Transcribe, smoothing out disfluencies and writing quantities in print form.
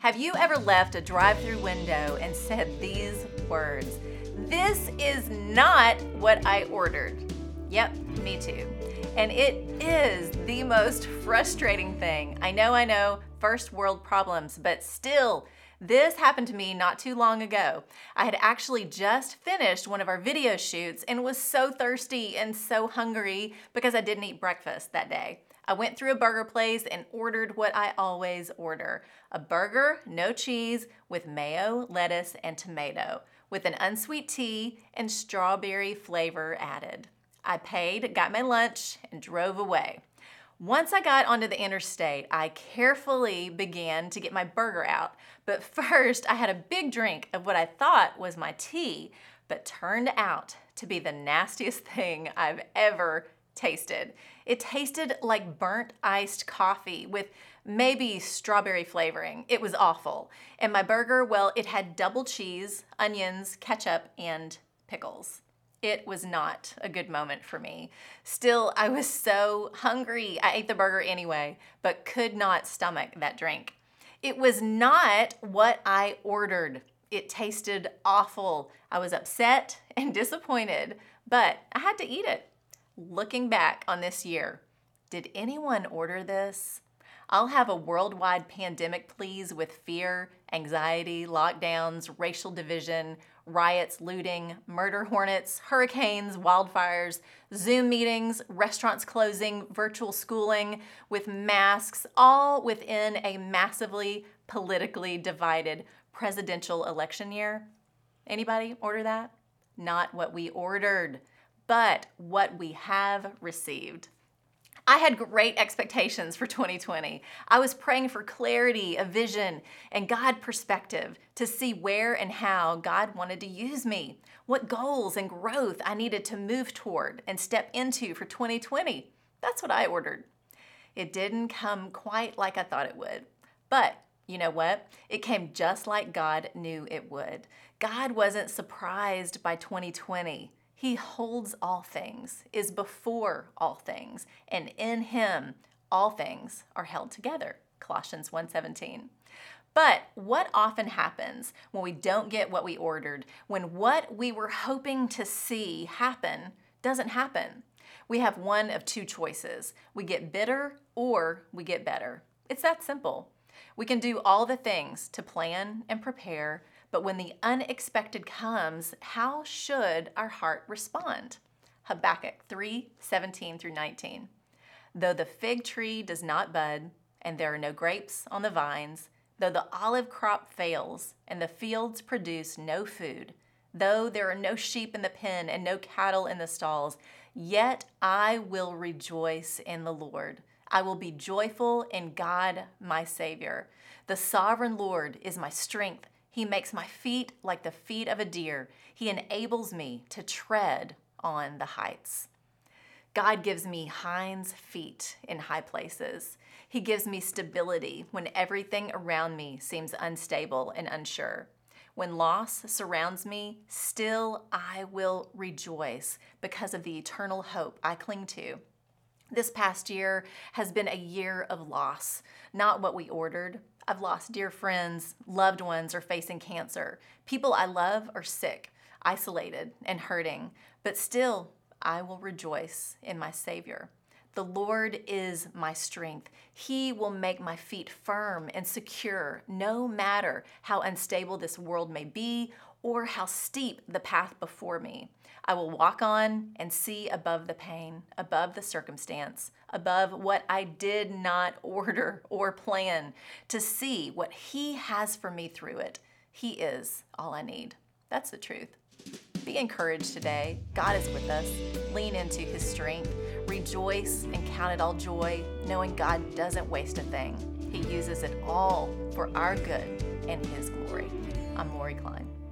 Have you ever left a drive-through window and said these words, "This is not what I ordered"? Yep, me too. And it is the most frustrating thing. I know, first world problems, but still, this happened to me not too long ago. I had actually just finished one of our video shoots and was so thirsty and so hungry because I didn't eat breakfast that day. I went through a burger place and ordered what I always order. A burger, no cheese, with mayo, lettuce, and tomato, with an unsweet tea and strawberry flavor added. I paid, got my lunch, and drove away. Once I got onto the interstate, I carefully began to get my burger out. But first, I had a big drink of what I thought was my tea, but turned out to be the nastiest thing I've ever tasted. It tasted like burnt iced coffee with maybe strawberry flavoring. It was awful. And my burger, well, it had double cheese, onions, ketchup, and pickles. It was not a good moment for me. Still, I was so hungry. I ate the burger anyway, but could not stomach that drink. It was not what I ordered. It tasted awful. I was upset and disappointed, but I had to eat it. Looking back on this year, did anyone order this? I'll have a worldwide pandemic, please, with fear, anxiety, lockdowns, racial division, riots, looting, murder hornets, hurricanes, wildfires, Zoom meetings, restaurants closing, virtual schooling, with masks, all within a massively politically divided presidential election year. Anybody order that? Not what we ordered, but what we have received. I had great expectations for 2020. I was praying for clarity, a vision, and God perspective to see where and how God wanted to use me, what goals and growth I needed to move toward and step into for 2020. That's what I ordered. It didn't come quite like I thought it would, but you know what? It came just like God knew it would. God wasn't surprised by 2020. He holds all things, is before all things, and in him all things are held together. Colossians 1:17. But what often happens when we don't get what we ordered, when what we were hoping to see happen doesn't happen? We have one of two choices. We get bitter or we get better. It's that simple. We can do all the things to plan and prepare, but when the unexpected comes, how should our heart respond? Habakkuk 3:17-19. Though the fig tree does not bud, and there are no grapes on the vines, though the olive crop fails, and the fields produce no food, though there are no sheep in the pen and no cattle in the stalls, yet I will rejoice in the Lord. I will be joyful in God, my Savior. The sovereign Lord is my strength. He makes my feet like the feet of a deer. He enables me to tread on the heights. God gives me hinds feet in high places. He gives me stability when everything around me seems unstable and unsure. When loss surrounds me, still I will rejoice because of the eternal hope I cling to. This past year has been a year of loss, not what we ordered. I've lost dear friends, loved ones are facing cancer. People I love are sick, isolated, and hurting. But still, I will rejoice in my Savior. The Lord is my strength. He will make my feet firm and secure, no matter how unstable this world may be or how steep the path before me. I will walk on and see above the pain, above the circumstance, above what I did not order or plan, to see what He has for me through it. He is all I need. That's the truth. Be encouraged today. God is with us. Lean into His strength. Rejoice and count it all joy, knowing God doesn't waste a thing. He uses it all for our good and His glory. I'm Lori Klein.